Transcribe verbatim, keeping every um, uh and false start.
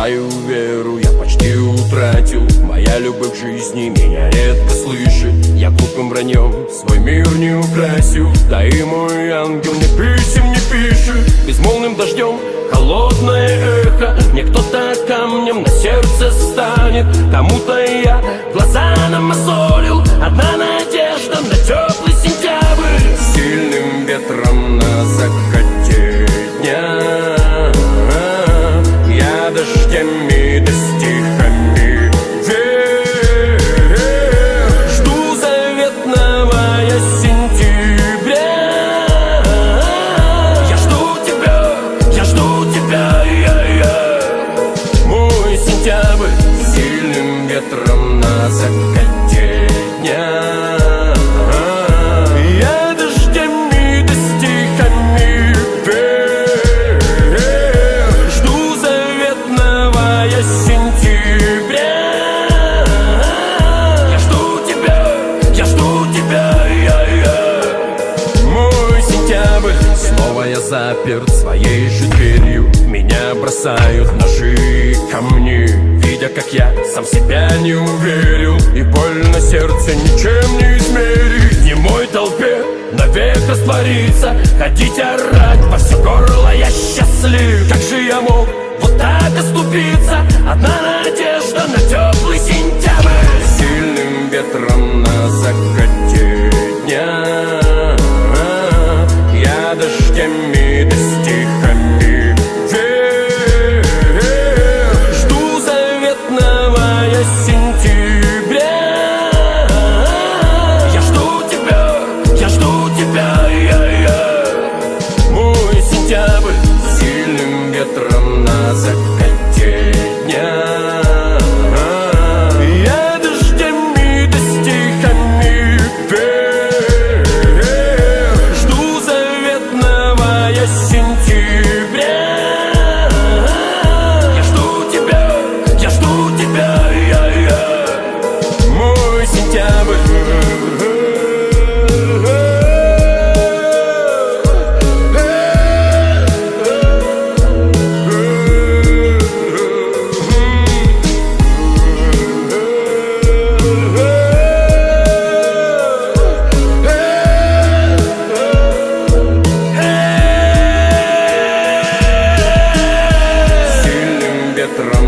свою веру я почти утратил. Моя любовь к жизни меня редко слышит. Я глупым враньем свой мир не украсил. Да и мой ангел мне писем не пишет. Безмолвным дождем холодное эхо. Мне кто-то камнем на сердце станет. Кому-то я глаза намазолил. Одна надежда на теплый сентябрь. Сильным ветром на закате дня я дождями да стихами жду заветного я сентября. Я жду тебя, я жду тебя, я, я. Мой сентябрь сильным ветром на закате дня. Снова я заперт своей же дверью. Меня бросают ножи камни, видя, как я сам себя не уверил. И боль на сердце ничем не измерить. Не мой толпе навек раствориться, ходить орать во все горло я счастлив. Как же я мог вот так оступиться? Одна надежда на теплый сентябрь. Сильным ветром на закате дня я дождями да стихами жду заветного я сентября. Я жду тебя, я жду тебя, я, я. Мой сентябрь сильным ветром на закате дня. Я дождями да стихами сентября. Я жду тебя, я жду тебя, я, я. Мой сентябрь. Ветром